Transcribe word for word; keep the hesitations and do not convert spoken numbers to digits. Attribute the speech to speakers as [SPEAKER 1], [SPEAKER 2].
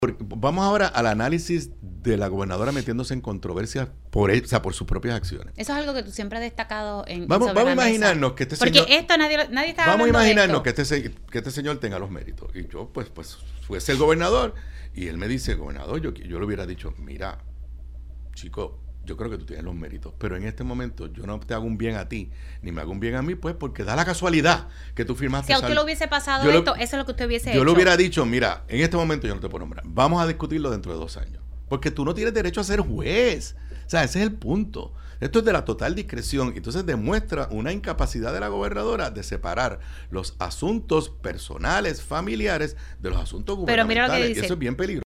[SPEAKER 1] Porque vamos ahora al análisis de la gobernadora metiéndose en controversias por, o sea, por sus propias acciones.
[SPEAKER 2] Eso es algo que tú siempre has destacado en
[SPEAKER 1] Vamos,
[SPEAKER 2] en
[SPEAKER 1] vamos a
[SPEAKER 2] la
[SPEAKER 1] imaginarnos
[SPEAKER 2] mesa.
[SPEAKER 1] que este
[SPEAKER 2] Porque
[SPEAKER 1] señor...
[SPEAKER 2] Porque esto nadie, nadie está
[SPEAKER 1] Vamos a
[SPEAKER 2] hablando
[SPEAKER 1] imaginarnos
[SPEAKER 2] de
[SPEAKER 1] que este, que este señor tenga los méritos. Y yo, pues, pues fuese el gobernador y él me dice, gobernador, yo, yo le hubiera dicho, mira, chico, yo creo que tú tienes los méritos, pero en este momento yo no te hago un bien a ti, ni me hago un bien a mí, pues porque da la casualidad que tú firmaste.
[SPEAKER 2] Si a usted
[SPEAKER 1] sal...
[SPEAKER 2] lo hubiese pasado
[SPEAKER 1] yo
[SPEAKER 2] esto,
[SPEAKER 1] lo,
[SPEAKER 2] eso es lo que usted hubiese
[SPEAKER 1] yo
[SPEAKER 2] hecho.
[SPEAKER 1] Yo le hubiera dicho, mira, en este momento yo no te puedo nombrar, vamos a discutirlo dentro de dos años, porque tú no tienes derecho a ser juez. O sea, ese es el punto. Esto es de la total discreción. Entonces demuestra una incapacidad de la gobernadora de separar los asuntos personales, familiares, de los asuntos gubernamentales.
[SPEAKER 2] Pero mira lo que dice.
[SPEAKER 1] Y eso es bien peligroso.